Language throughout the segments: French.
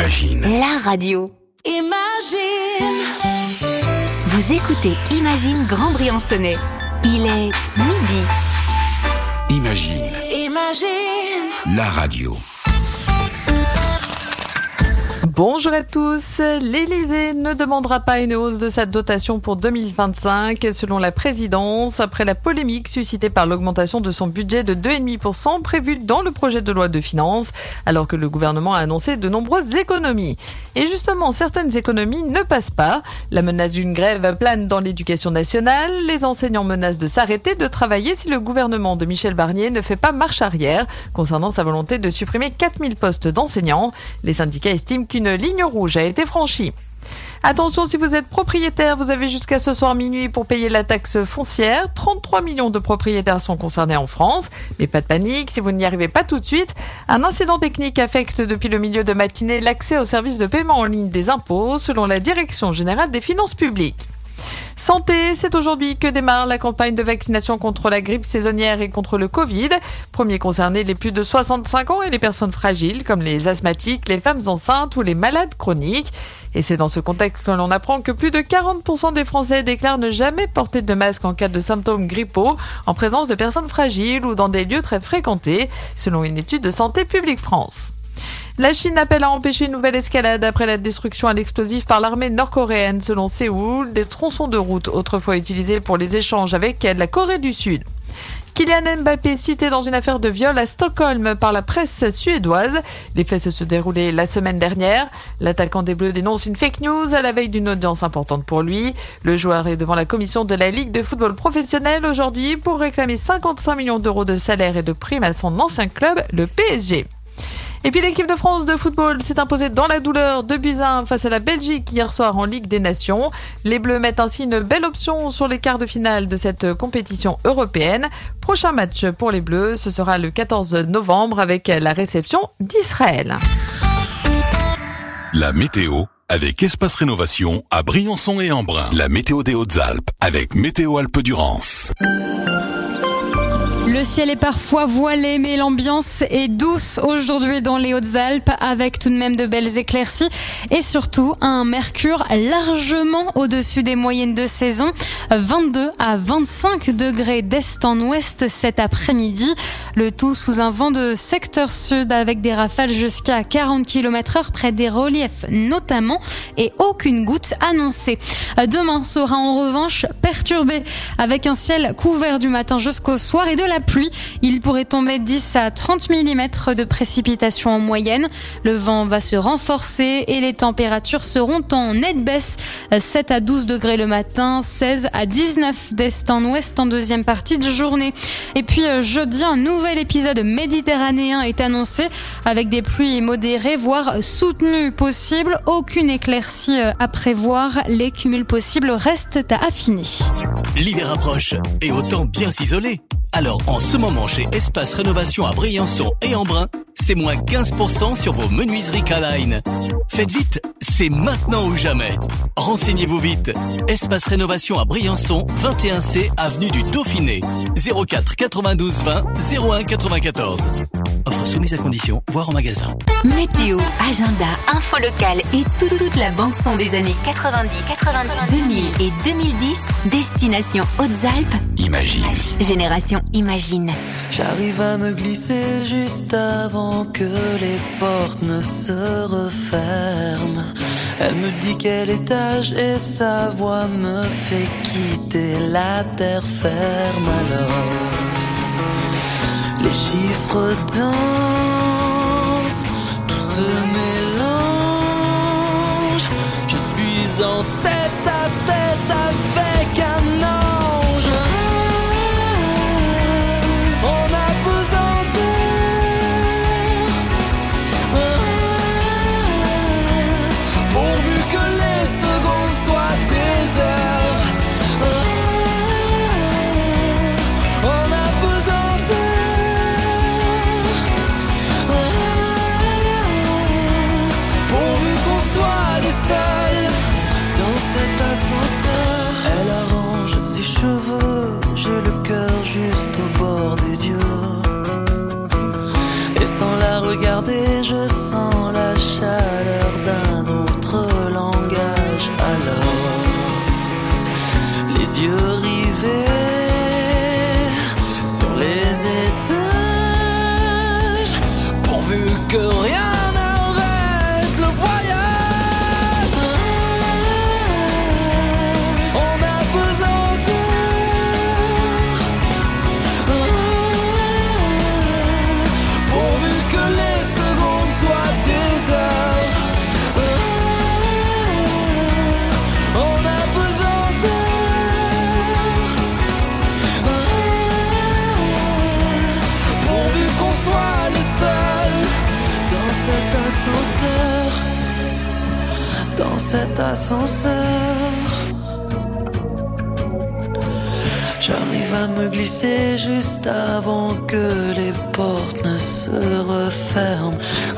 Imagine. La radio. Imagine. Vous écoutez Imagine Grand Briançonnais. Il est midi. Imagine. Imagine. La radio. Bonjour à tous. L'Élysée ne demandera pas une hausse de sa dotation pour 2025, selon la présidence, après la polémique suscitée par l'augmentation de son budget de 2,5% prévue dans le projet de loi de finances, alors que le gouvernement a annoncé de nombreuses économies. Et justement, certaines économies ne passent pas. La menace d'une grève plane dans l'éducation nationale. Les enseignants menacent de s'arrêter de travailler si le gouvernement de Michel Barnier ne fait pas marche arrière concernant sa volonté de supprimer 4000 postes d'enseignants. Les syndicats estiment qu'une ligne rouge a été franchie. Attention, si vous êtes propriétaire, vous avez jusqu'à ce soir minuit pour payer la taxe foncière. 33 millions de propriétaires sont concernés en France. Mais pas de panique, si vous n'y arrivez pas tout de suite. Un incident technique affecte depuis le milieu de matinée l'accès au service de paiement en ligne des impôts, selon la Direction générale des finances publiques. Santé, c'est aujourd'hui que démarre la campagne de vaccination contre la grippe saisonnière et contre le Covid. Premiers concernés les plus de 65 ans et les personnes fragiles comme les asthmatiques, les femmes enceintes ou les malades chroniques. Et c'est dans ce contexte que l'on apprend que plus de 40% des Français déclarent ne jamais porter de masque en cas de symptômes grippaux en présence de personnes fragiles ou dans des lieux très fréquentés, selon une étude de Santé publique France. La Chine appelle à empêcher une nouvelle escalade après la destruction à l'explosif par l'armée nord-coréenne, selon Séoul, des tronçons de route autrefois utilisés pour les échanges avec la Corée du Sud. Kylian Mbappé cité dans une affaire de viol à Stockholm par la presse suédoise. Les faits se sont déroulés la semaine dernière. L'attaquant des Bleus dénonce une fake news à la veille d'une audience importante pour lui. Le joueur est devant la commission de la Ligue de football professionnel aujourd'hui pour réclamer 55 millions d'euros de salaire et de primes à son ancien club, le PSG. Et puis l'équipe de France de football s'est imposée dans la douleur de Buzyn face à la Belgique hier soir en Ligue des Nations. Les Bleus mettent ainsi une belle option sur les quarts de finale de cette compétition européenne. Prochain match pour les Bleus, ce sera le 14 novembre avec la réception d'Israël. La météo avec Espace Rénovation à Briançon et Embrun. La météo des Hautes-Alpes avec Météo Alpes-Durance. Le ciel est parfois voilé, mais l'ambiance est douce aujourd'hui dans les Hautes-Alpes, avec tout de même de belles éclaircies et surtout un mercure largement au-dessus des moyennes de saison. 22 à 25 degrés d'est en ouest cet après-midi. Le tout sous un vent de secteur sud avec des rafales jusqu'à 40 km/h près des reliefs notamment et aucune goutte annoncée. Demain sera en revanche perturbé avec un ciel couvert du matin jusqu'au soir et de la pluie. Il pourrait tomber 10 à 30 mm de précipitations en moyenne. Le vent va se renforcer et les températures seront en nette baisse. 7 à 12 degrés le matin, 16 à 19 d'est en ouest en deuxième partie de journée. Et puis jeudi, un nouvel épisode méditerranéen est annoncé avec des pluies modérées, voire soutenues possibles. Aucune éclaircie à prévoir. Les cumuls possibles restent à affiner. L'hiver approche et autant bien s'isoler. Alors en ce moment chez Espace Rénovation à Briançon et Embrun, c'est moins 15% sur vos menuiseries K-Line. Faites vite, c'est maintenant ou jamais. Renseignez-vous vite. Espace Rénovation à Briançon, 21C avenue du Dauphiné. 04 92 20 01 94. Offre soumise à condition, voire en magasin. Météo, agenda, info locale et toute la bande-son des années 90, 2000 et 2010. Destination Hautes-Alpes. Imagine. Génération Imagine. J'arrive à me glisser juste avant que les portes ne se referment. Elle me dit quel étage et sa voix me fait quitter la terre ferme. Alors les chiffres dansent, tout se mélange. Je suis en tête à tête avec un ange. On a besoin pourvu que les secondes soient des heures. On a besoin pourvu qu'on soit les seuls dans cet ascenseur. Elle arrange ses cheveux, j'ai le cœur juste au bord des yeux. Et sans la regarder, je sens la chaleur dans cet ascenseur. J'arrive à me glisser juste avant que les portes ne se referment.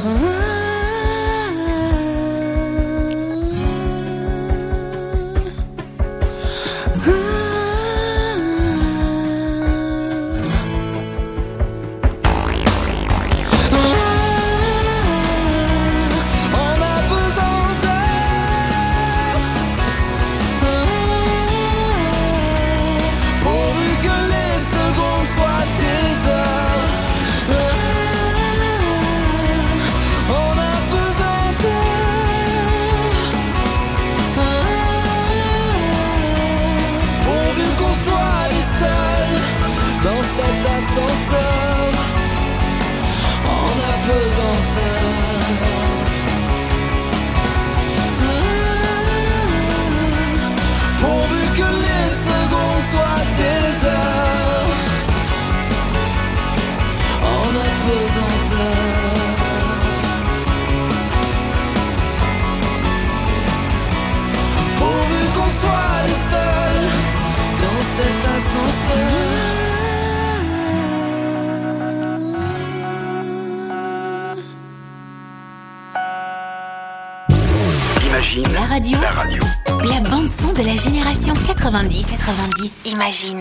La radio. La bande son de la génération 90. Imagine.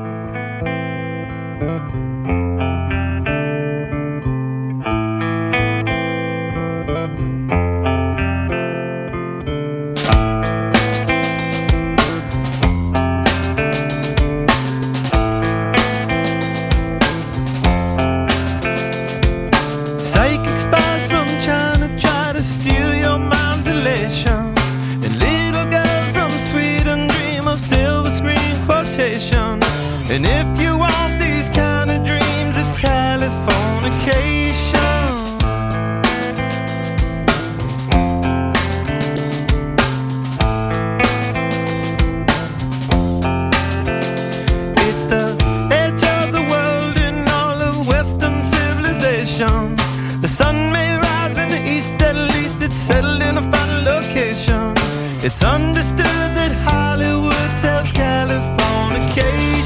And if you want these kind of dreams, it's Californication. It's the edge of the world in all of Western civilization. The sun may rise in the east, at least it's settled in a final location. It's understood that Hollywood sells Californication.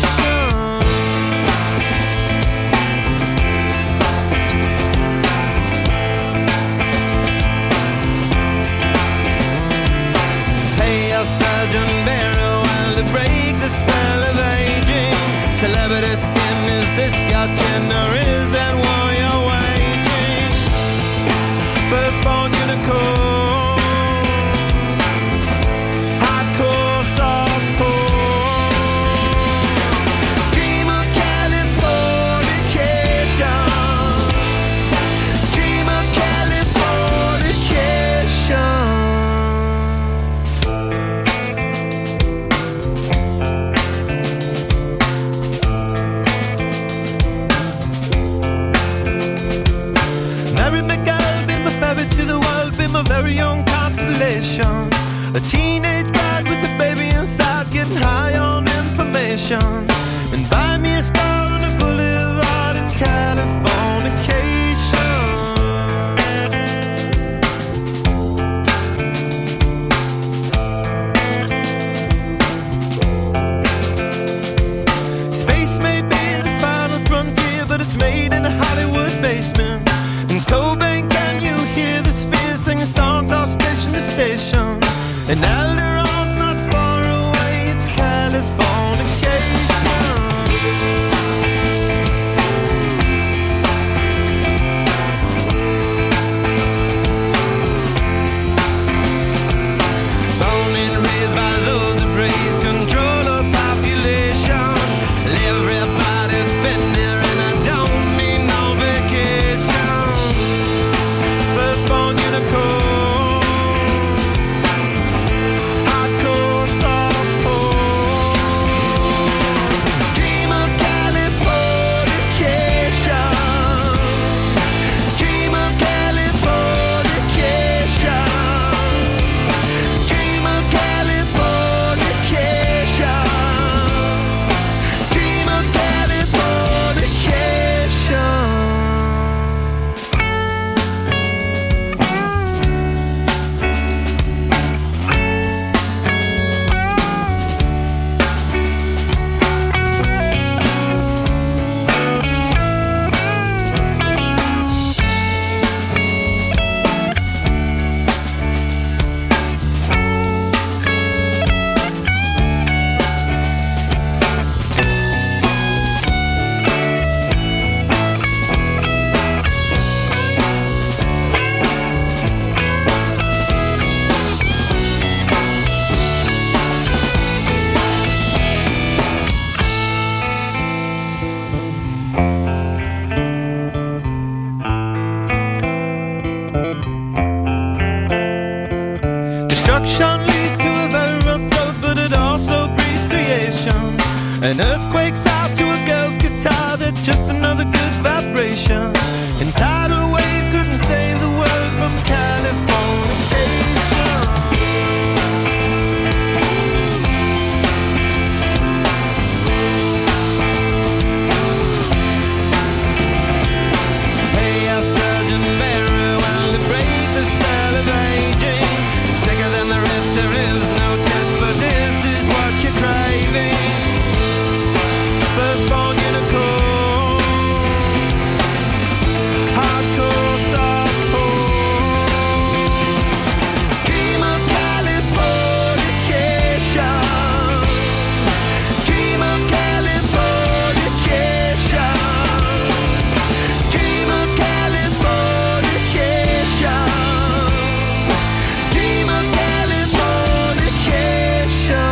Sergeant Barry while to break the spell of aging. Celebrity skin, is this your chin or is that war you're waging? Firstborn unicorn, hardcore, softcore. Dream of Californication. Dream of Californication. A very young constellation, a teenage bride with a baby inside, getting high on information. And buy me a star on the boulevard, it's Californication. Space may be the final frontier, but it's made in a Hollywood basement. And Cobain, can you hear this fear? Singing songs off station to station. And Alderon An earthquake's out to a girl's guitar, they're just another good vibration. And tidal waves couldn't save the world from Californication. Hey, I surgeon marijuana, liberate the smell of aging. Sicker than the rest, there is no test, but this is what you're craving. Firstborn unicorn, hardcore softcore. Dream of Californication. Dream of Californication. Dream of Californication. Dream of Californication.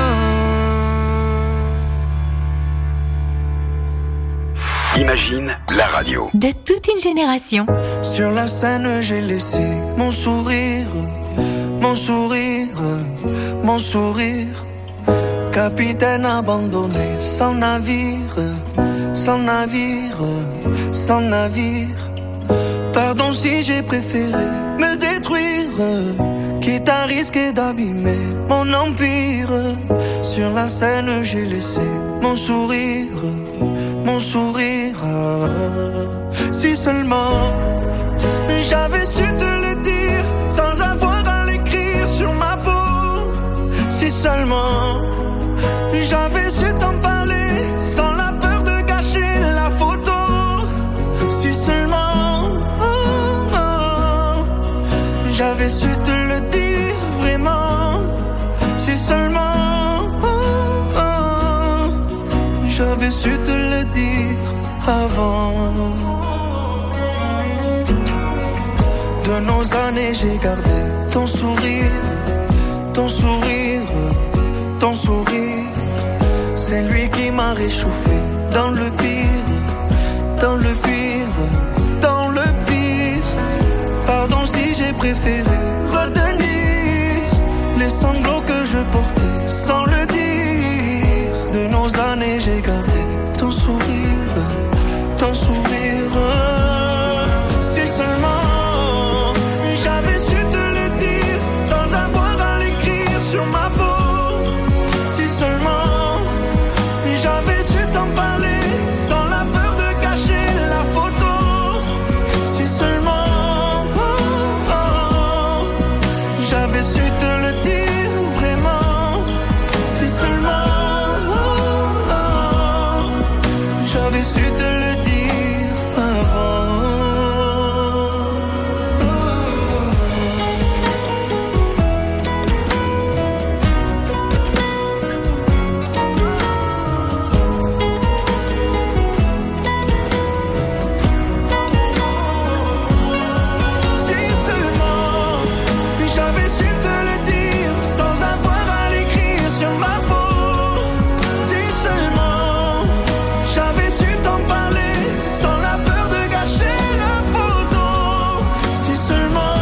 Imagine la radio. De toute une génération. Sur la scène, j'ai laissé mon sourire, mon sourire, mon sourire. Capitaine abandonné, sans navire, sans navire, sans navire. Pardon si j'ai préféré me détruire, quitte à risquer d'abîmer mon empire. Sur la scène, j'ai laissé mon sourire, mon sourire. Si seulement j'avais su te le dire sans avoir à l'écrire sur ma peau. Si seulement j'avais su t'en parler sans la peur de gâcher la photo. Si seulement j'avais su te le dire vraiment. Si seulement j'avais su te le dire avant. De nos années j'ai gardé ton sourire, ton sourire, ton sourire. C'est lui qui m'a réchauffé dans le pire, dans le pire, dans le pire. Pardon si j'ai préféré retenir les sanglots que je portais sans le dire. De nos années j'ai gardé ton sourire, ton sourire. Si seulement j'avais su te le dire sans avoir à l'écrire sur ma peau. Si seulement j'avais su t'en parler sans la peur de cacher la photo. Si seulement j'avais su te le dire vraiment. Si seulement j'avais su te le dire avant. Si seulement j'avais su te le dire sans avoir à l'écrire sur ma peau. Si seulement j'avais su t'en parler sans la peur de gâcher la photo. Si seulement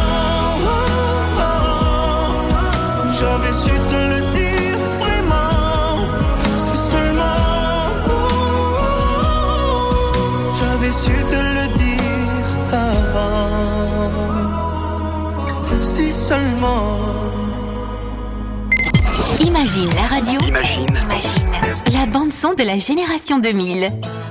j'avais su te le dire vraiment. Si seulement j'avais su te le dire avant. Si seulement. Imagine la radio. Imagine La bande-son de la génération 2000.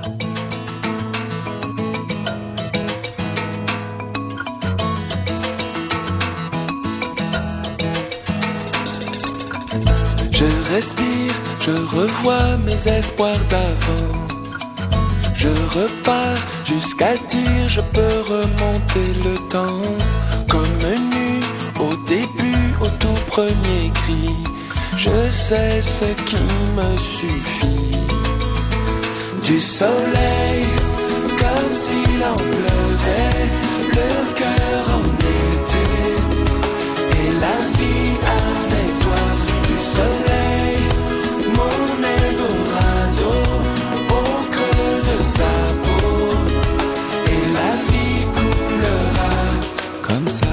Je respire, je revois mes espoirs d'avant. Je repars jusqu'à dire je peux remonter le temps. Comme nu au début, au tout premier cri. Je sais ce qui me suffit. Du soleil, comme s'il en pleuvait, le cœur en été. Et la vie avec toi. Du soleil, mon Eldorado, au creux de ta peau. Et la vie coulera comme ça.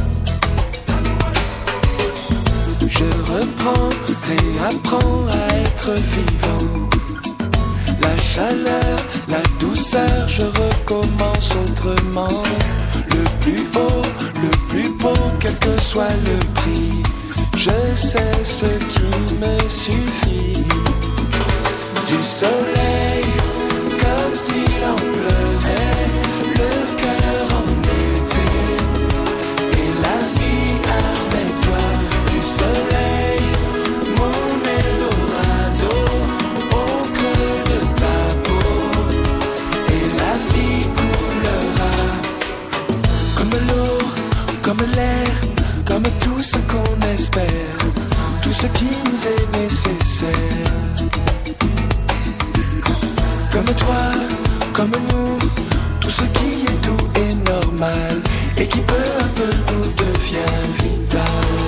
Je reprends, réapprends à être être vivant. La chaleur, la douceur, je recommence autrement. Le plus beau, quel que soit le prix. Je sais ce qui me suffit. Du soleil, comme s'il en pleuvait, le cœur en été, et la vie avec toi. Du soleil, mon Eldorado, au creux de ta peau, et la vie coulera. Comme l'eau, comme l'air, comme tout ce qu'on espère, tout ce qui nous est nécessaire. Comme toi, comme nous, tout ce qui est doux et normal, et qui peu à peu nous devient vital.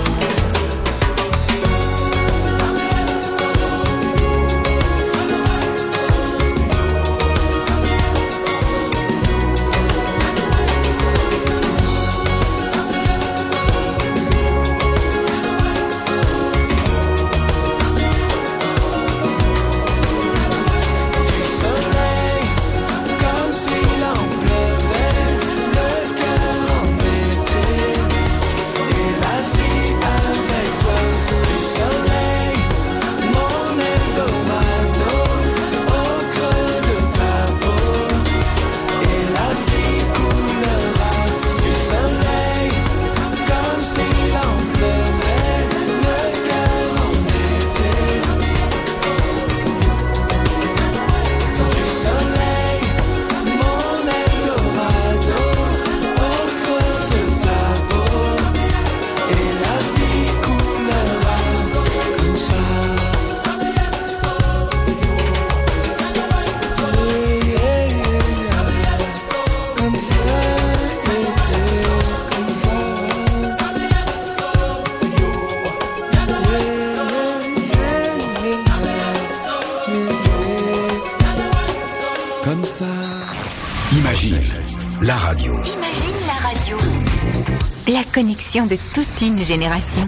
La radio. Imagine la radio. La connexion de toute une génération.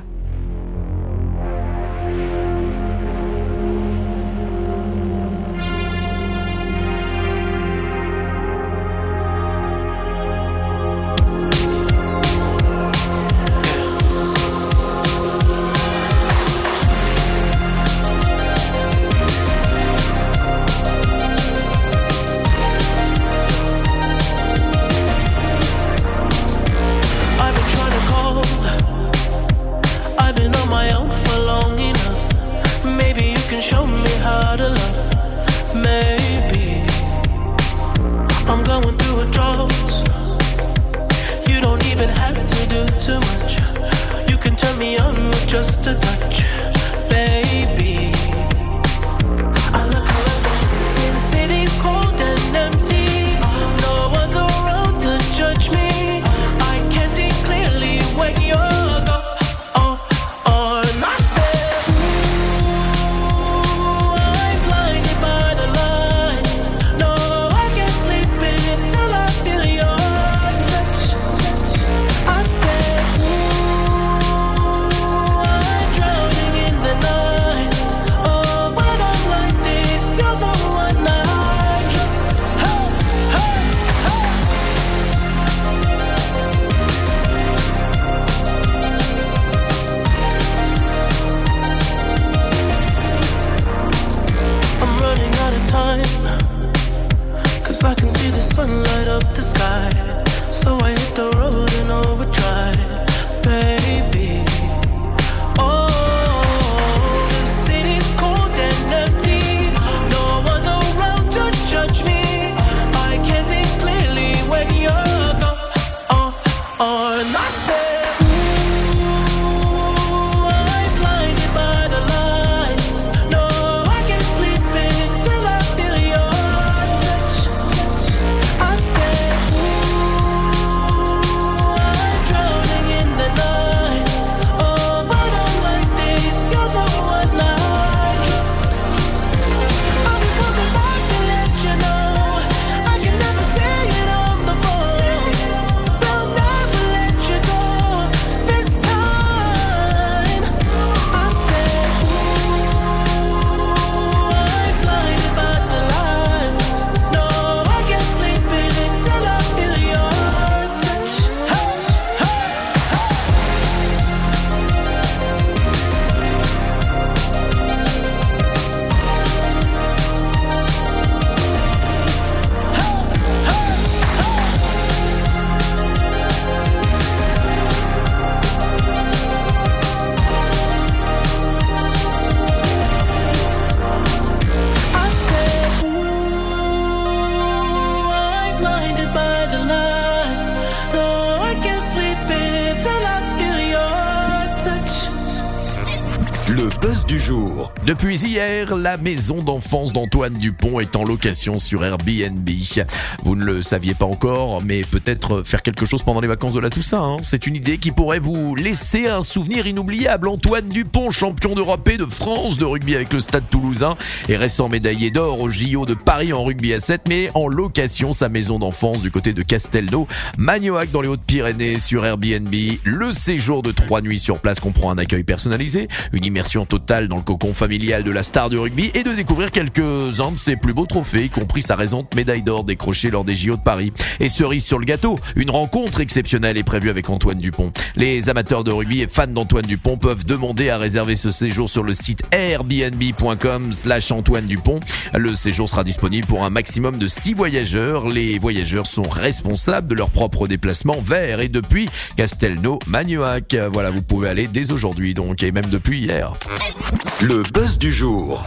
Le buzz du jour. Depuis hier, la maison d'enfance d'Antoine Dupont est en location sur Airbnb. Vous ne le saviez pas encore, mais peut-être faire quelque chose pendant les vacances de la Toussaint. C'est une idée qui pourrait vous laisser un souvenir inoubliable. Antoine Dupont, champion d'Europe et de France de rugby avec le Stade Toulousain et récent médaillé d'or au JO de Paris en rugby à 7, mais en location sa maison d'enfance du côté de Castelnau, Magnoac dans les Hautes-Pyrénées sur Airbnb. Le séjour de 3 nuits sur place comprend un accueil personnalisé, une immersion totale dans le cocon familial de la star du rugby et de découvrir quelques-uns de ses plus beaux trophées, y compris sa récente médaille d'or décrochée lors des JO de Paris. Et cerise sur le gâteau, une rencontre exceptionnelle est prévue avec Antoine Dupont. Les amateurs de rugby et fans d'Antoine Dupont peuvent demander à réserver ce séjour sur le site airbnb.com/Antoine Dupont. Le séjour sera disponible pour un maximum de 6 voyageurs. Les voyageurs sont responsables de leur propre déplacement vers et depuis Castelnau-Magnoac. Voilà, vous pouvez aller dès aujourd'hui donc, et même depuis hier. Le buzz du jour.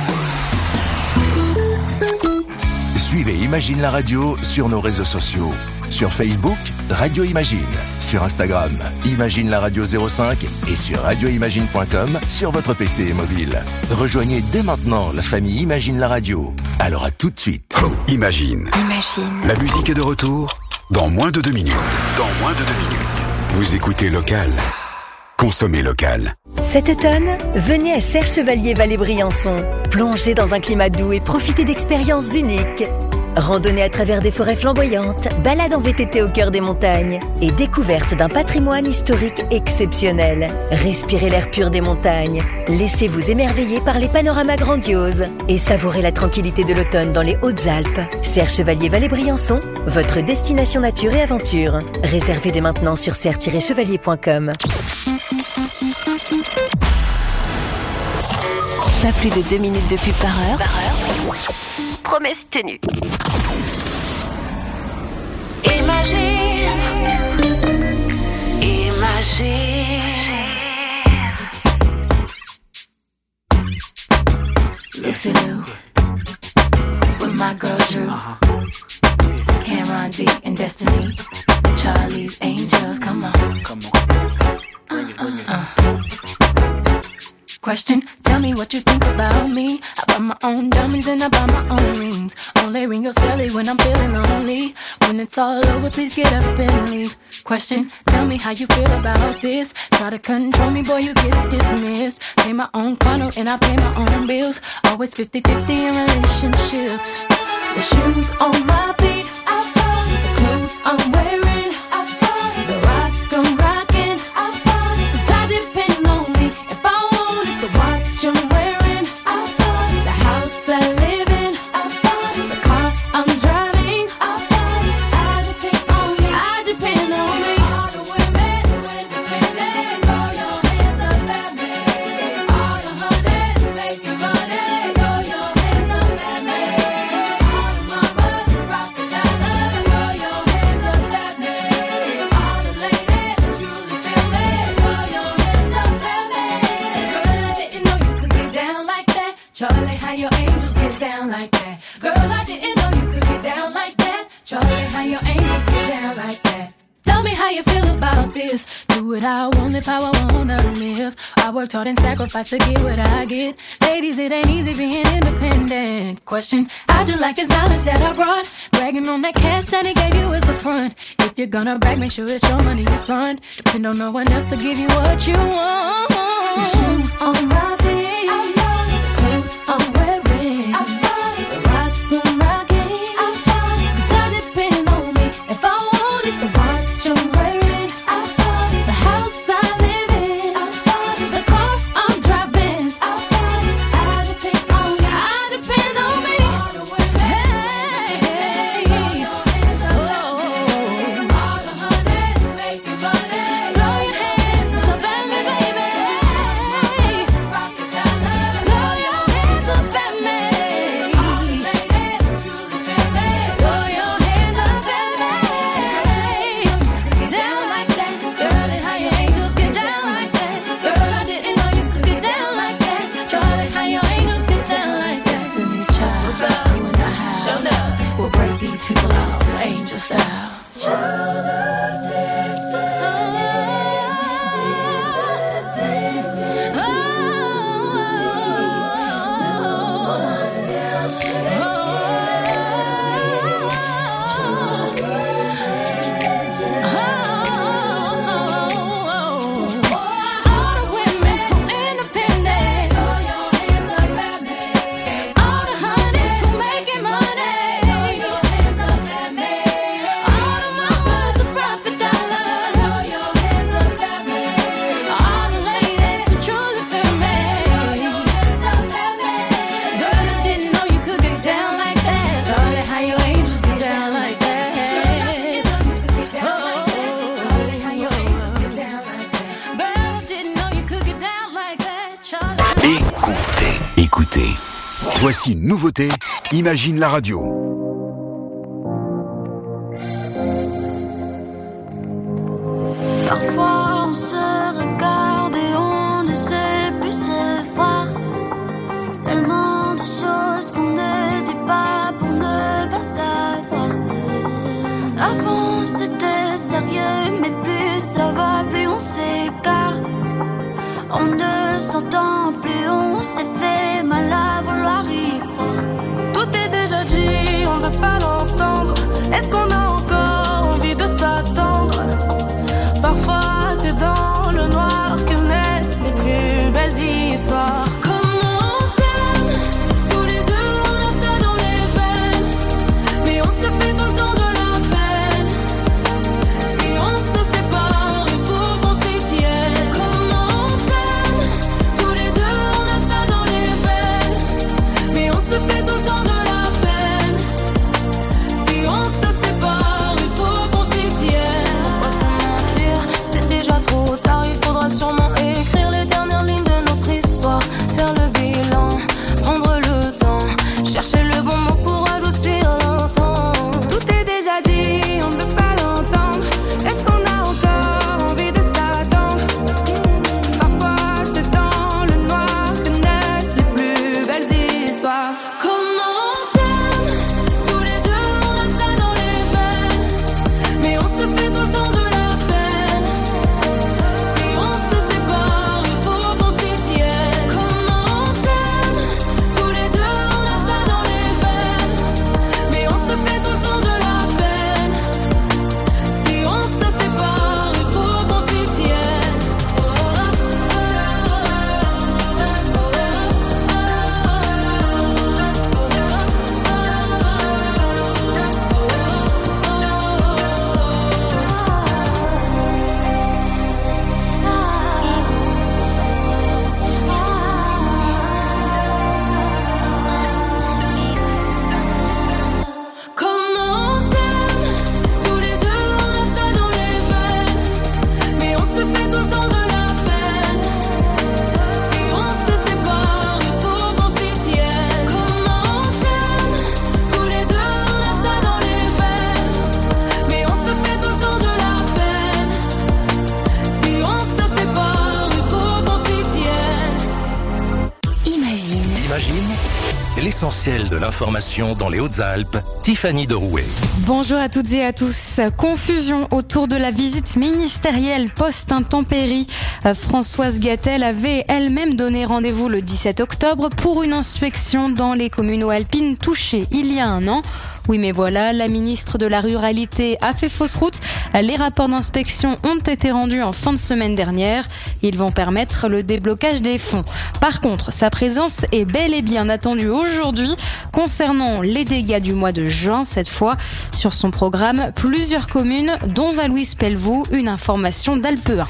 Suivez Imagine la radio sur nos réseaux sociaux. Sur Facebook, Radio Imagine. Sur Instagram, Imagine la radio 05 et sur radioimagine.com sur votre PC et mobile. Rejoignez dès maintenant la famille Imagine la radio. Alors à tout de suite. Oh, Imagine. La musique est de retour dans moins de 2 minutes. Vous écoutez Local. Consommez local. Cet automne, venez à Serre Chevalier Vallée-Briançon. Plongez dans un climat doux et profitez d'expériences uniques. Randonnée à travers des forêts flamboyantes, balade en VTT au cœur des montagnes et découverte d'un patrimoine historique exceptionnel. Respirez l'air pur des montagnes, laissez-vous émerveiller par les panoramas grandioses et savourez la tranquillité de l'automne dans les Hautes-Alpes. Serre Chevalier Vallée-Briançon, votre destination nature et aventure. Réservez dès maintenant sur serre-chevalier.com. Pas plus de 2 minutes de pub par heure. Promesse tenue. Imagine. Lucy Liu with my girl Drew, Cameron D and Destiny, Charlie's Angels. Come on. Bring it. Question, tell me what you think about me. I buy my own diamonds and I buy my own rings. Only ring your celly when I'm feeling lonely. When it's all over, please get up and leave. Question, tell me how you feel about this. Try to control me, boy, you get dismissed. Pay my own condo and I pay my own bills. Always 50-50 in relationships. The shoes on my feet, I buy. The clothes I'm wearing, I buy. The rock I'm rocking, I buy. 'Cause I depend on me. If I wanted the watch I'm wearing, I buy. The house I live in, I buy. The car I'm driving, I buy. I depend on me. I depend on me. All the women who independent, throw your hands up at me. All the honeys who making money, throw your hands up at me. All the mamas who rock the dollar, throw your hands up at me. All the ladies who truly feel me, throw your hands up at me. Girl, I didn't know you could get down like that. Charlie, how your angels get down like that. Girl, I didn't know you could get down like that. Charlie, how your angels get down like that. Tell me how you feel about this. Do what I want, live how I wanna live. I worked hard and sacrificed to get what I get. Ladies, it ain't easy being independent. Question, how'd you like this knowledge that I brought? Bragging on that cash that he gave you is the front. If you're gonna brag, make sure it's your money you fund. Depend on no one else to give you what you want. The shoes on my feet, I love the clothes I'm wearing, I love the rock I'm rocking, I love 'cause I depend on me. If I wanted the watch I'm wearing, I love the house I live in, I love the car I'm driving, I love. I depend on me. I depend on me. All the women, hey, throw your hands up at me. All the honeys who making money, throw your hands up at me, baby. Rock the dollar, écoutez. Voici une nouveauté, Imagine la radio. Parfois on se regarde et on ne sait plus se voir. Tellement de choses qu'on ne dit pas pour ne pas savoir. Avant c'était sérieux, mais plus ça va, plus on s'égare. On ne s'entend plus, on s'est fait mal à vouloir y croire. Tout est déjà dit, on veut pas l'entendre. Est-ce qu'on a encore envie de s'attendre? Parfois c'est dans le noir que naissent les plus belles histoires. Comment on s'aime, tous les deux on a ça dans les veines. Mais on se fait tout le temps de la peine. Si on se sépare, il faut qu'on s'y tienne. Comment on s'aime, tous les deux on a ça dans les veines. Mais on se fait tout le temps de la peine. Si on se sépare, il faut qu'on s'y tienne. Pas se mentir, c'est déjà trop tard. Il faudra sûrement écrire les dernières lignes de notre histoire. Faire le bilan, prendre le temps, chercher le bon mot pour adoucir l'instant. Tout est déjà dit, on ne peut pas l'entendre. Est-ce qu'on a encore envie de s'attendre? Parfois c'est dans le noir que naissent les plus belles histoires. Comment on s'aime, tous les deux on a ça dans les veines. Mais on se fait tout le temps de la peine. Si on se sépare, il faut qu'on s'y tienne. Comment on s'aime, tous les deux on a ça dans les veines. Mais on se fait tout le temps de la peine. Si on se sépare, il faut qu'on s'y tienne. Comment on s'aime, tous les deux on a ça dans les veines. Mais on se fait tout le temps de la peine. Si on se sépare, il faut qu'on s'y tienne. Comment on s'aime, tous les deux on a ça dans les veines. Mais on se fait tout le temps de la peine. Si on se sépare, il faut qu'on s'y tienne. Imagine. Imagine l'essentiel de l'information dans les Hautes-Alpes, Tiffany Derouet. Bonjour à toutes et à tous. Confusion autour de la visite ministérielle post-intempérie. Françoise Gatel avait elle-même donné rendez-vous le 17 octobre pour une inspection dans les communes alpines touchées il y a un an. Oui, mais voilà, la ministre de la Ruralité a fait fausse route. Les rapports d'inspection ont été rendus en fin de semaine dernière. Ils vont permettre le déblocage des fonds. Par contre, sa présence est bel et bien attendue aujourd'hui concernant les dégâts du mois de juin. Cette fois, sur son programme, plusieurs communes, dont Valouise-Pelvoux, une information d'Alpe 1.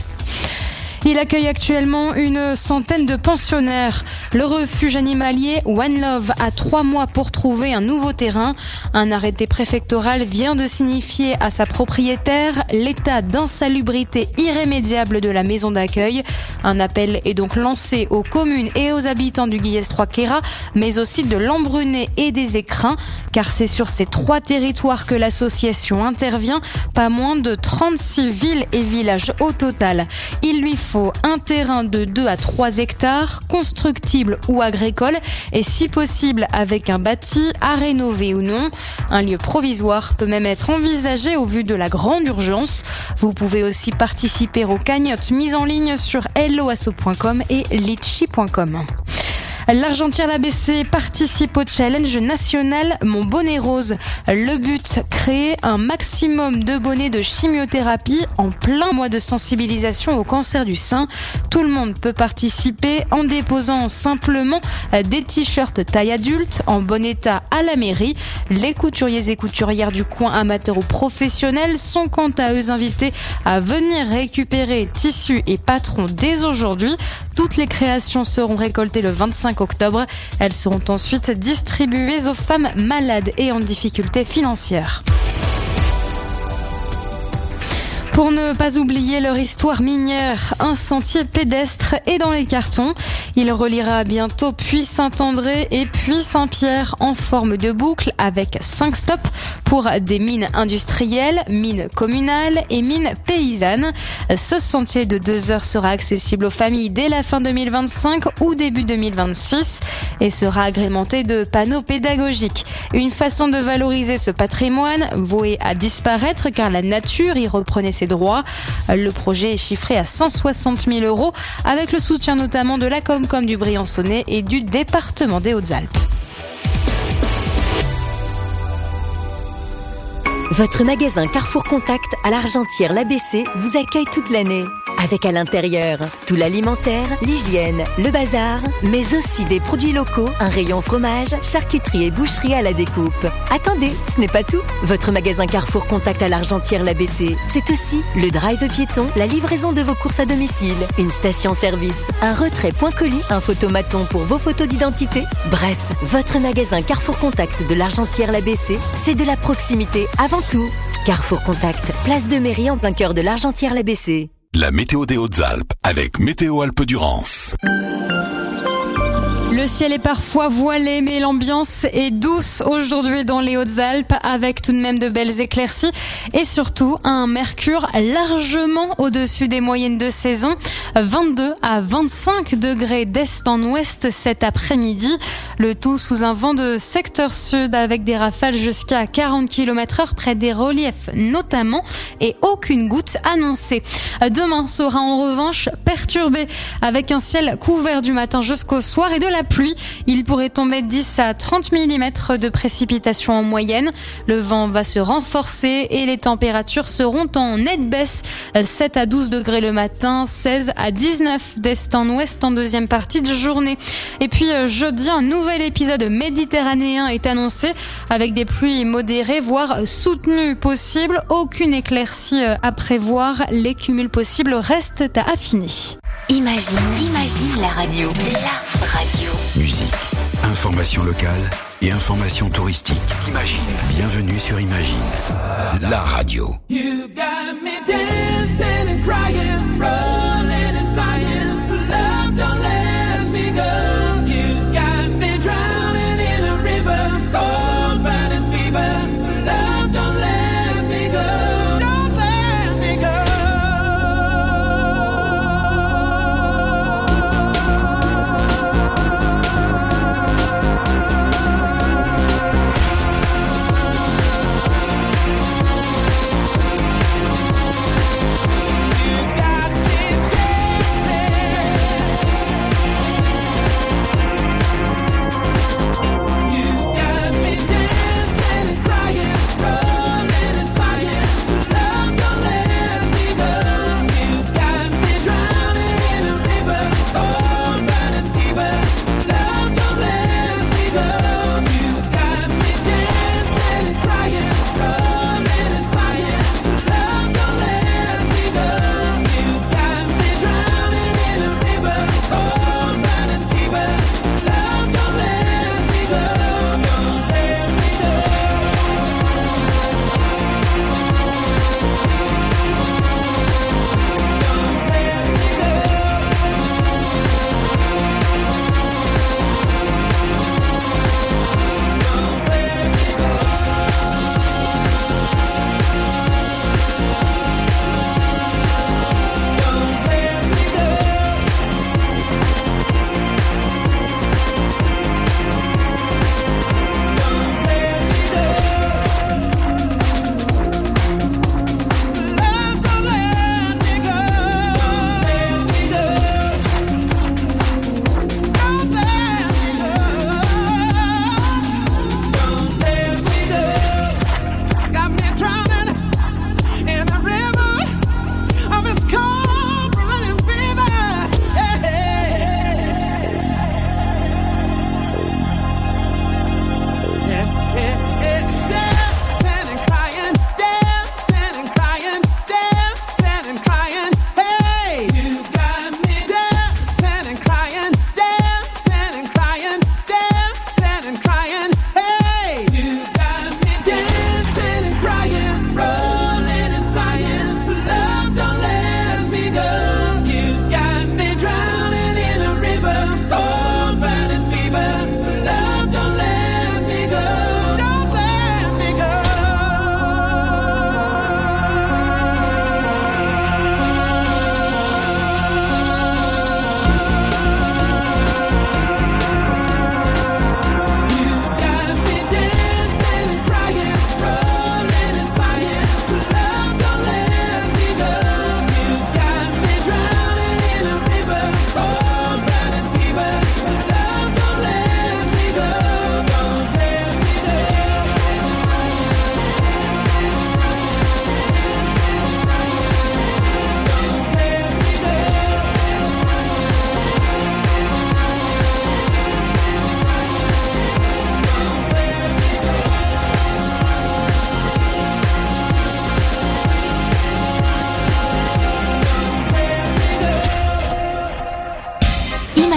Il accueille actuellement une centaine de pensionnaires. Le refuge animalier One Love a 3 mois pour trouver un nouveau terrain. Un arrêté préfectoral vient de signifier à sa propriétaire l'état d'insalubrité irrémédiable de la maison d'accueil. Un appel est donc lancé aux communes et aux habitants du Guillestroy-Queyras, mais aussi de l'Embrunet et des Écrins, car c'est sur ces 3 territoires que l'association intervient. Pas moins de 36 villes et villages au total. Il lui faut un terrain de 2 à 3 hectares, constructible ou agricole, et si possible avec un bâti à rénover ou non. Un lieu provisoire peut même être envisagé au vu de la grande urgence. Vous pouvez aussi participer aux cagnottes mises en ligne sur helloasso.com et litchi.com. L'Argentière-l'ABC participe au challenge national Mon bonnet rose. Le but, créer un maximum de bonnets de chimiothérapie en plein mois de sensibilisation au cancer du sein. Tout le monde peut participer en déposant simplement des t-shirts taille adulte en bon état à la mairie. Les couturiers et couturières du coin amateurs ou professionnels sont quant à eux invités à venir récupérer tissus et patrons dès aujourd'hui. Toutes les créations seront récoltées le 25 octobre. Elles seront ensuite distribuées aux femmes malades et en difficulté financière. Pour ne pas oublier leur histoire minière, un sentier pédestre est dans les cartons. Il reliera bientôt Puy-Saint-André et Puy-Saint-Pierre en forme de boucle avec 5 stops pour des mines industrielles, mines communales et mines paysannes. Ce sentier de 2 heures sera accessible aux familles dès la fin 2025 ou début 2026 et sera agrémenté de panneaux pédagogiques. Une façon de valoriser ce patrimoine voué à disparaître car la nature y reprenait ses droits. Le projet est chiffré à 160 000 € avec le soutien notamment de la Comcom du Briançonnais et du département des Hautes-Alpes. Votre magasin Carrefour Contact à l'Argentière l'ABC vous accueille toute l'année. Avec à l'intérieur tout l'alimentaire, l'hygiène, le bazar, mais aussi des produits locaux, un rayon fromage, charcuterie et boucherie à la découpe. Attendez, ce n'est pas tout. Votre magasin Carrefour Contact à l'Argentière l'ABC, c'est aussi le drive piéton, la livraison de vos courses à domicile, une station-service, un retrait point colis, un photomaton pour vos photos d'identité. Bref, votre magasin Carrefour Contact de l'Argentière l'ABC, c'est de la proximité avant tout. Carrefour Contact, place de mairie en plein cœur de l'Argentière l'ABC. La météo des Hautes-Alpes avec Météo Alpes-Durance. Le ciel est parfois voilé, mais l'ambiance est douce aujourd'hui dans les Hautes-Alpes, avec tout de même de belles éclaircies et surtout un mercure largement au-dessus des moyennes de saison. 22 à 25 degrés d'est en ouest cet après-midi. Le tout sous un vent de secteur sud avec des rafales jusqu'à 40 km/h près des reliefs notamment et aucune goutte annoncée. Demain sera en revanche perturbé avec un ciel couvert du matin jusqu'au soir et de la pluie. Il pourrait tomber 10 à 30 mm de précipitations en moyenne. Le vent va se renforcer et les températures seront en nette baisse. 7 à 12 degrés le matin, 16 à 19 d'est en ouest en deuxième partie de journée. Et puis jeudi, un nouvel épisode méditerranéen est annoncé avec des pluies modérées, voire soutenues possibles. Aucune éclaircie à prévoir. Les cumuls possibles restent à affiner. Imagine la radio. La radio. Musique, information locale et information touristique. Imagine. Bienvenue sur Imagine, la radio. You got me dancing and crying, rolling and flying. Love, don't let me go. You got me drowning in a river, cold burning fever. Love, don't let me go. Don't let me go. You got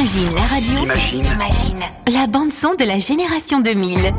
Imagine la radio. Imagine. La bande-son de la génération 2000.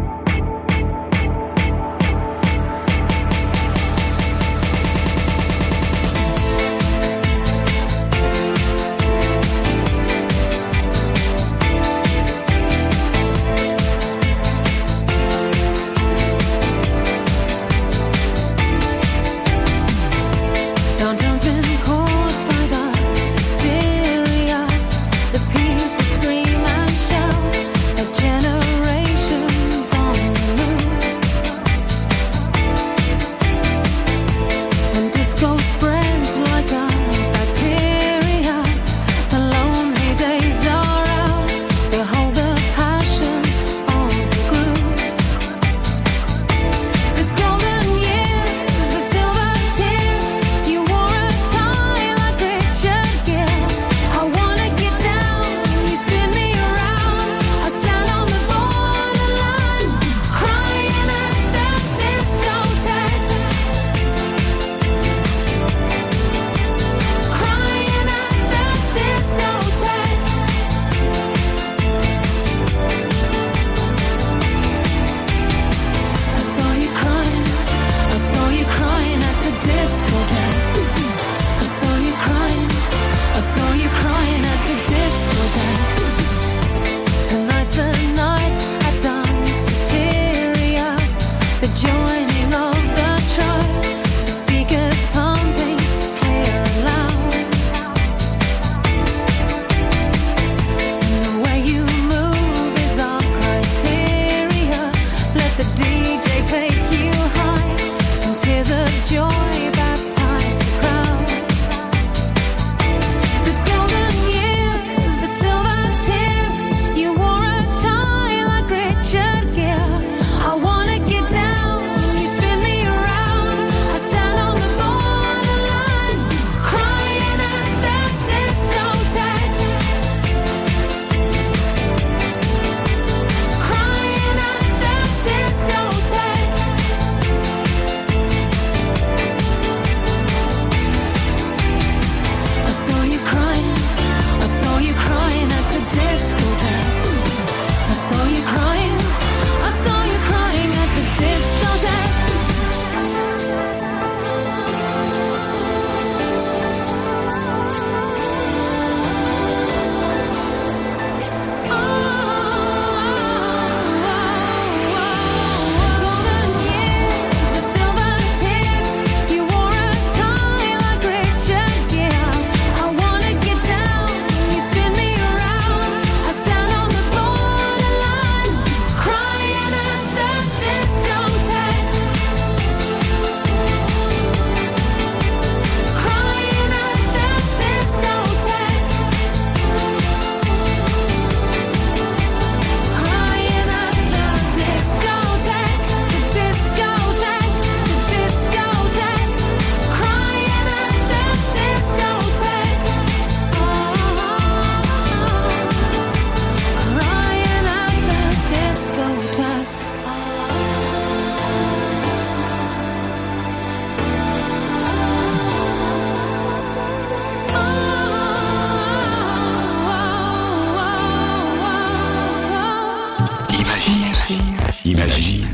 Imagine.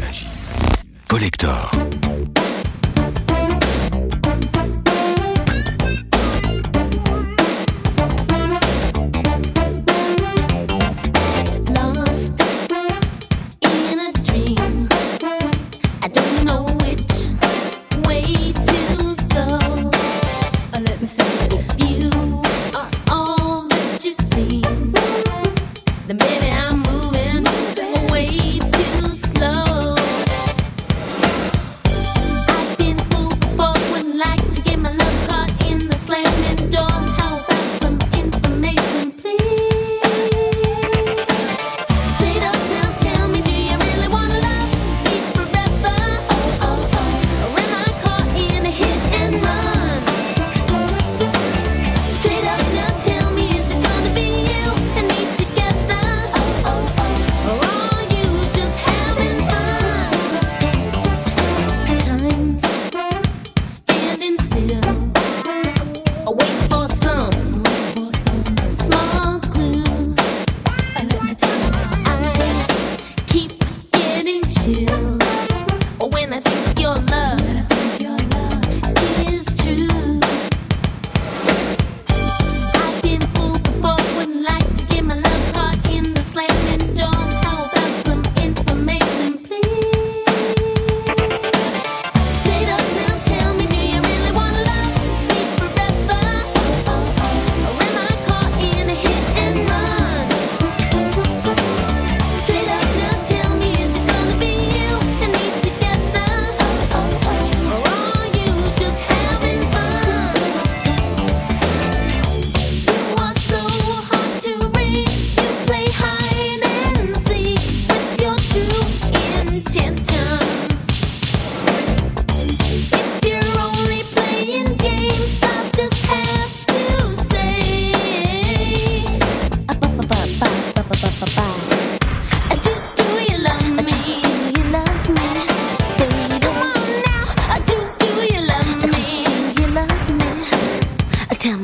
Collector.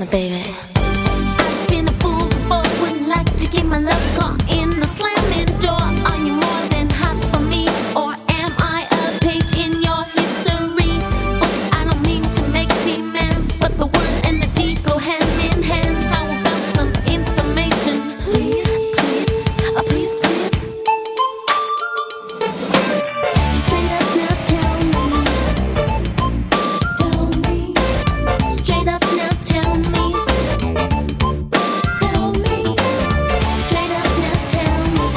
me, baby. I've been a fool before, wouldn't like to get my love caught in the slamming door. Are you more than hot for me, or am I a page in your history? Oh, I don't mean to make demands, but the word and the deed go hand in hand. How about some information, please, please, please, please? Straight up now, tell me. Tell me. Straight up now, tell me. Tell me. Straight up now, tell me.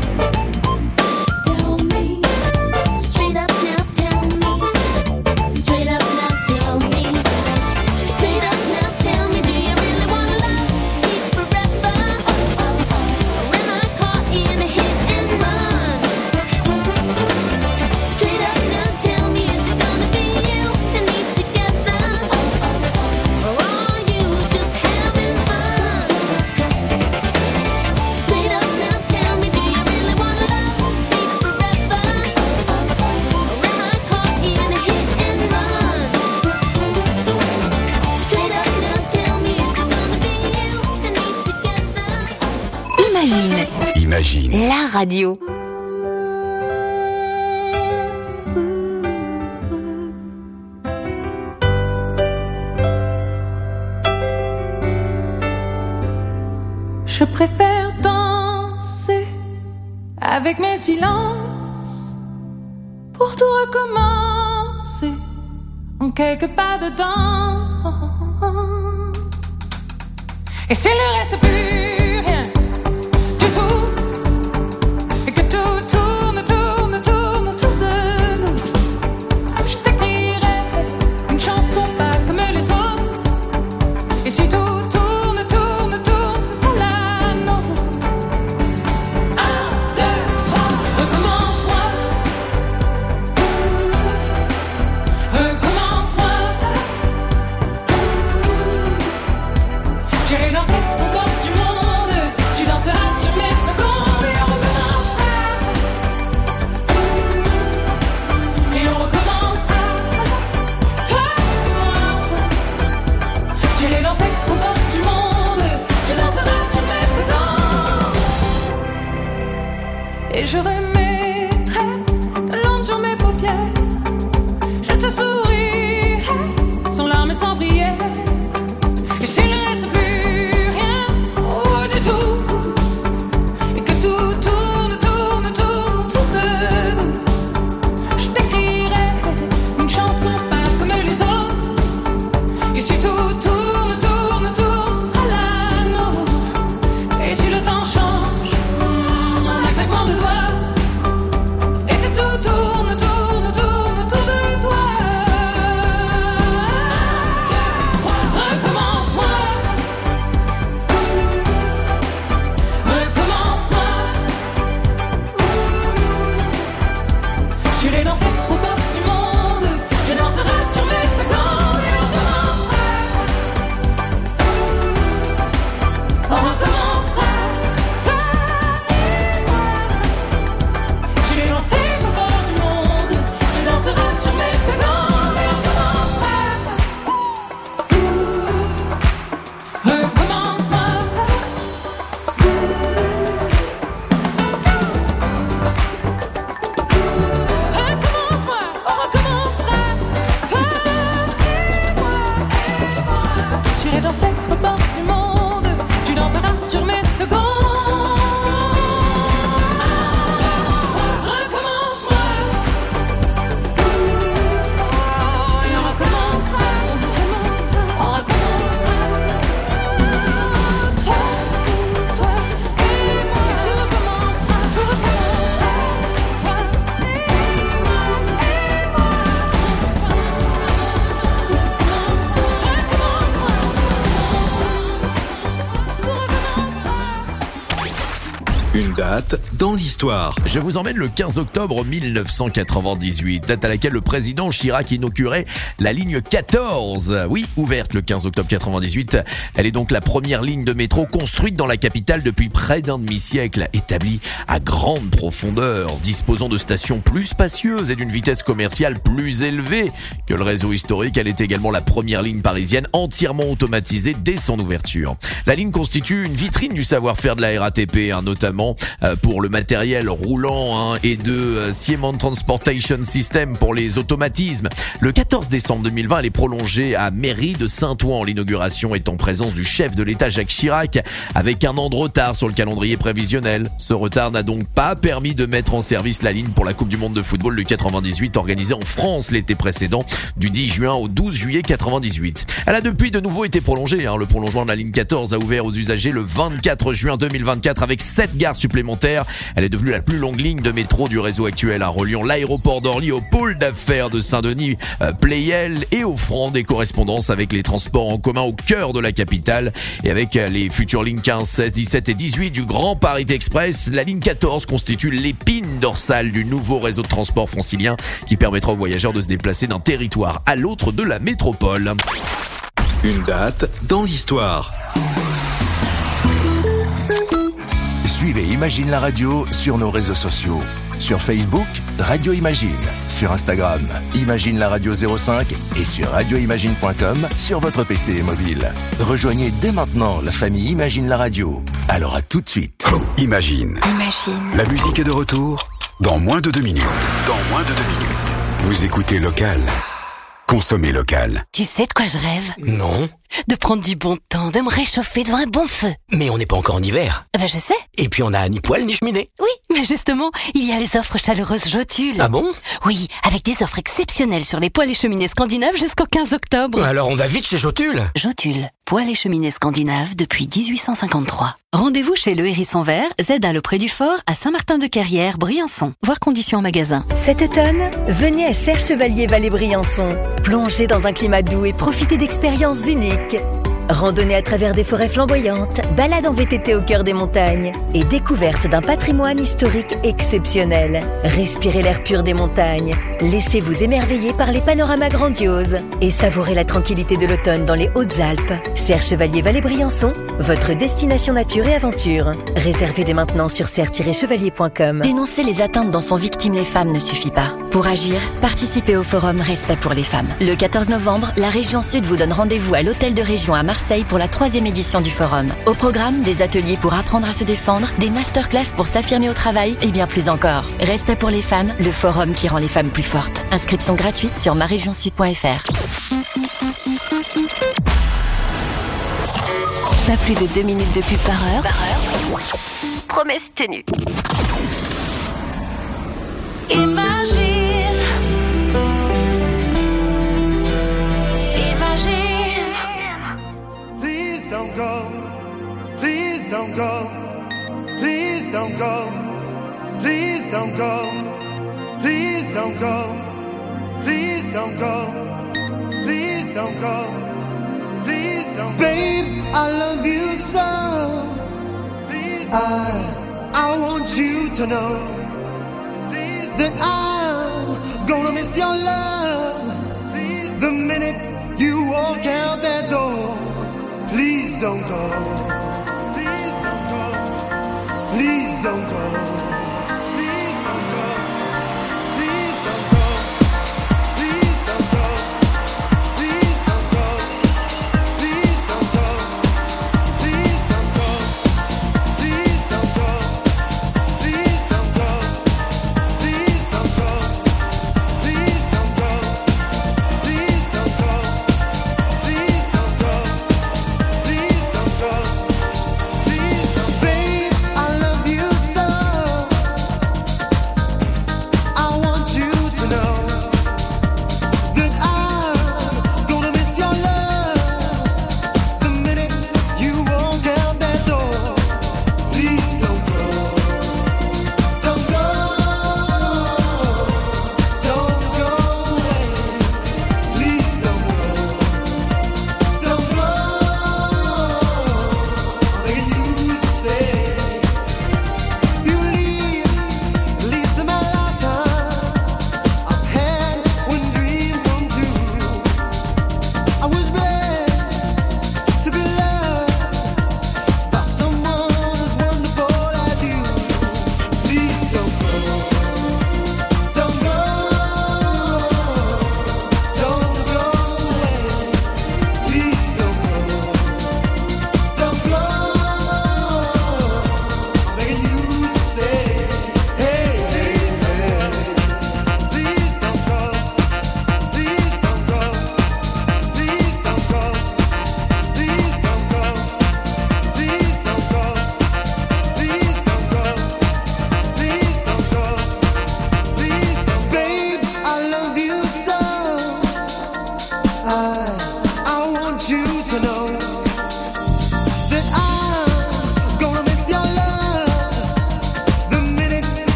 Tell me. Straight up now, tell me. Straight up now, tell me. Straight up now, tell me. Do you really wanna love me forever? Or am I caught in a hit and run? Straight up now, tell me. Is it gonna be you and me together? Or are you just having fun? Straight up now, tell me. Do you really wanna love me forever? Or am I caught in a hit and run? Straight up now, tell me. Is it gonna be you and me together? Imagine Imagine. la radio. Je préfère danser avec mes silences pour tout recommencer en quelques pas de danse. Et s'il ne reste plus rien du tout, et que tout tourne, tourne, tourne autour de nous, je t'écrirai une chanson pas comme les autres. Et si tout tourne, tourne, tourne, ce sera la nôtre. 1, 2, 3, recommence-moi. Recommence-moi. J'irai danser au bord du monde. Tu danseras sur mes secondes. Et on recommencera. Et on recommencera. Toi et moi. J'irai danser au bord du monde. Tu danseras sur mes secondes. Et je remettrai de l'ombre sur mes paupières. Je te sourirai sans larmes et sans prière. Et s'il ne reste plus rien, oh, du tout, et que tout tourne, tourne, tourne autour de nous, je t'écrirai une chanson pas comme les autres. Et si tout tourne, tourne, tourne, ce sera la nôtre. Et si le temps change, en un claquement de doigts, et que tout tourne, tourne, tourne autour de toi. Recommence-moi. Recommence-moi. J'irai danser au bord du monde. Je danserai sur mes secondes. Et on recommencera. On recommencera. Toi et moi. J'irai danser au bord du monde. Je danserai sur mes secondes. Et on recommencera. Recommence-moi. Recommence-moi, on recommencera. Toi et moi. J'irai danser au bord du monde. Tu danseras sur mes secondes. Recommence-moi. Et on recommencera. On recommencera. Toi et moi. Tout recommencera. Tout recommencera. Toi et moi. Une date dans l'histoire. Je vous emmène le 15 octobre 1998, date à laquelle le président Chirac inaugurait la ligne 14. Oui, ouverte le 15 octobre 98. Elle est donc la première ligne de métro construite dans la capitale depuis près d'un demi-siècle, établie à grande profondeur, disposant de stations plus spacieuses et d'une vitesse commerciale plus élevée que le réseau historique. Elle est également la première ligne parisienne entièrement automatisée dès son ouverture. La ligne constitue une vitrine du savoir-faire de la RATP, notamment pour le matériel roulant et de Siemens Transportation System pour les automatismes. Le 14 décembre 2020, elle est prolongée à Mairie de Saint-Ouen. L'inauguration est en présence du chef de l'État Jacques Chirac, avec un an de retard sur le calendrier prévisionnel. Ce retard n'a donc pas permis de mettre en service la ligne pour la Coupe du Monde de football de 98 organisée en France l'été précédent, du 10 juin au 12 juillet 98. Elle a depuis de nouveau été prolongée. Le prolongement de la ligne 14 a ouvert aux usagers le 24 juin 2024 avec 7 gares supplémentaires. Elle est devenue la plus longue ligne de métro du réseau actuel, reliant l'aéroport d'Orly au pôle d'affaires de Saint-Denis, Pleyel, et offrant des correspondances avec les transports en commun au cœur de la capitale. Et avec les futures lignes 15, 16, 17 et 18 du Grand Paris Express, la ligne 14 constitue l'épine dorsale du nouveau réseau de transport francilien qui permettra aux voyageurs de se déplacer d'un territoire à l'autre de la métropole. Une date dans l'histoire. Suivez Imagine la radio sur nos réseaux sociaux. Sur Facebook, Radio Imagine. Sur Instagram, Imagine la radio 05 et sur radioimagine.com sur votre PC et mobile. Rejoignez dès maintenant la famille Imagine la radio. Alors à tout de suite. Imagine. La musique est de retour dans moins de 2 minutes. Vous écoutez Local. Consommez local. Tu sais de quoi je rêve? Non. De prendre du bon temps, de me réchauffer devant un bon feu. Mais on n'est pas encore en hiver. Ben je sais. Et puis on a ni poêle ni cheminée. Oui, mais justement, il y a les offres chaleureuses Jotule. Ah bon? Oui, avec des offres exceptionnelles sur les poêles et cheminées scandinaves jusqu'au 15 octobre. Alors on va vite chez Jotule. Jotule, poêles et cheminées scandinaves depuis 1853. Rendez-vous chez Le Hérisson Vert, ZA Le Pré du Fort, à Saint-Martin-de-Carrière, Briançon. Voir conditions en magasin. Cet automne, venez à Serre-Chevalier-Vallée-Briançon. Plongez dans un climat doux et profitez d'expériences uniques. Randonnée à travers des forêts flamboyantes, balade en VTT au cœur des montagnes et découverte d'un patrimoine historique exceptionnel. Respirez l'air pur des montagnes, laissez-vous émerveiller par les panoramas grandioses et savourez la tranquillité de l'automne dans les Hautes-Alpes. Serre-Chevalier-Vallée-Briançon, votre destination nature et aventure. Réservez dès maintenant sur serre-chevalier.com. Dénoncer les atteintes dont sont victimes les femmes ne suffit pas. Pour agir, participez au forum Respect pour les femmes. Le 14 novembre, la région Sud vous donne rendez-vous à l'hôtel de région à Marseille pour la 3e édition du forum. Au programme, des ateliers pour apprendre à se défendre, des masterclass pour s'affirmer au travail et bien plus encore. Respect pour les femmes, le forum qui rend les femmes plus fortes. Inscription gratuite sur marégionsud.fr. Pas plus de 2 minutes de pub par heure. Promesse tenue. Imagine. Please don't go. Please don't go. Please don't go. Please don't go. Please don't go. Please don't go. Please don't go. Please don't go. Babe, I love you so. Please. I want you to know. Please. That I'm gonna miss your love. Please. The minute you walk out that door. Please don't go. Please don't go. Please don't go. Please don't go. Please don't go. Please don't go. Please don't go. Please don't go. Please don't go. Please don't go. Please don't go. Please don't go. Please don't go. Please don't go. Please don't go. Please don't go. Please don't. Babe, I love you so.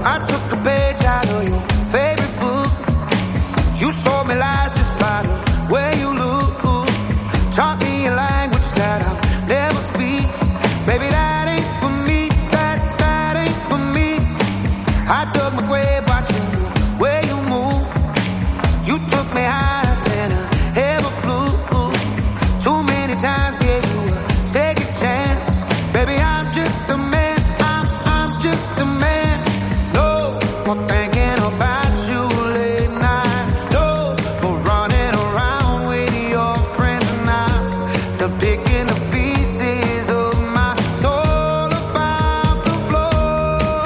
I took a page out of your favorite book. You sold me lies just by the way you look. Taught me a language that I'll never speak. Baby, that ain't for me, that ain't for me. I dug my grave watching the way you move. You took me higher than I ever flew. Too many times gave you a second chance. Baby, I'm just a man, I'm just a man. No more thinking about you late night. No more running around with your friends and I'm picking the pieces of my soul about the floor.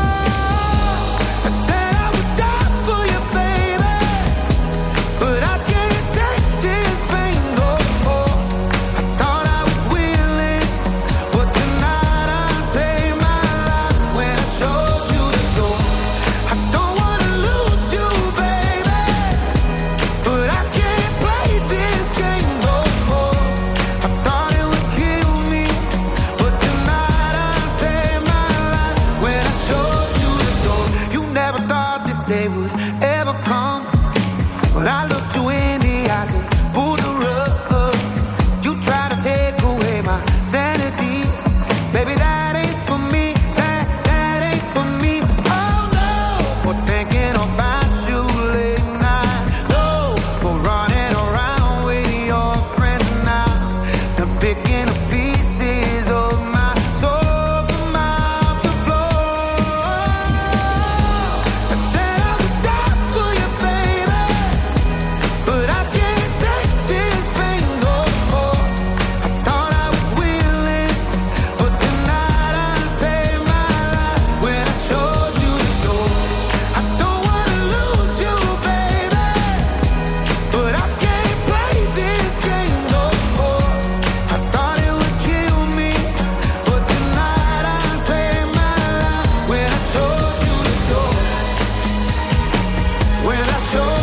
I said I would die for you, baby, but I can't take this pain no more. I thought I was willing, but tonight I saved my life when I showed you the door. I don't wanna lose you, baby, but I can't play this game no more. I thought it would kill me, but tonight I saved my life when I showed you the door. You never thought this day would ever come, but I looked you in the eyes and pulled the rug. You tried to take away my sanity. Baby, that ain't for me, that ain't for me. Oh no, more thinking about you late night. No, more running around with your friends now. I'm picking the pieces of my soul from out the floor. I said I would die for you, baby, but I can't take this pain no more. I thought I was willing, but tonight I saved my life when I showed you the door. I don't wanna lose you, baby, but I can't play this game no more. I thought it would kill me, but tonight I saved my life when I showed you the door. When I showed